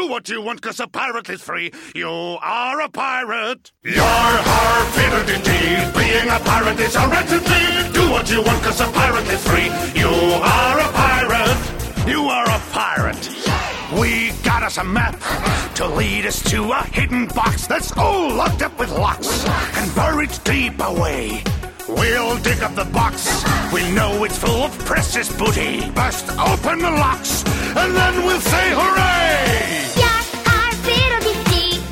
what you want, 'cause a pirate is free. You are a pirate. Yar-har, fiddle-dee-dee. Being a pirate is a right-to-be. Do what you want, 'cause a pirate is free. You are a pirate. You are a pirate. We got us a map to lead us to a hidden box that's all locked up with locks and buried deep away. We'll dig up the box. We know it's full of precious booty. Bust open the locks, and then we'll say hooray! Yar-har, fiddle-dee-dee.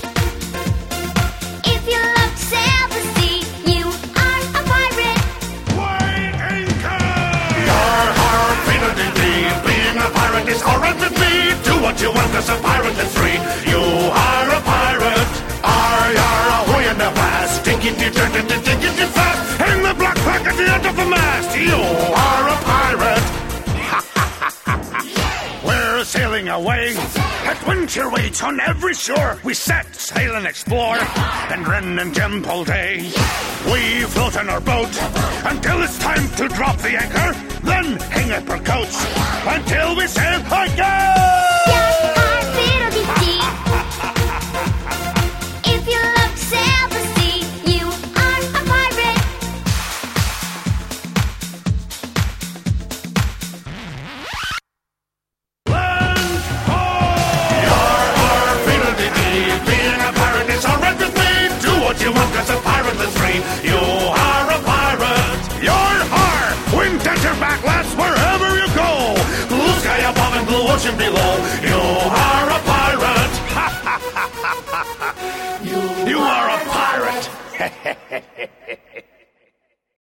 If you love to sail the sea, you are a pirate. Weigh anchor! Yar-har, fiddle-dee-dee. Being a pirate is alright with me. Do what you want, 'cause a pirate is free. You are a pirate. Ar-yar, ahoy in the blast. Diggity fast. In the black pack at the end of the mast. You are a pirate. We're sailing away. Adventure waits on every shore. We set sail and explore. And Ren and Jem all day. We float on our boat until it's time to drop the anchor. Then hang up our coats until we sail again. Yar-har, fiddle-dee-dee. If you love to sail the sea, you are a pirate. Land ho! Yar-har, fiddle-dee-dee. Being a pirate is alright with me. Do what you want, 'cause a pirate is free. You are a pirate. Yar-har! Wind at your back, lads, wherever you go. Blue sky above and blue ocean below. You are a pirate. You are a pirate.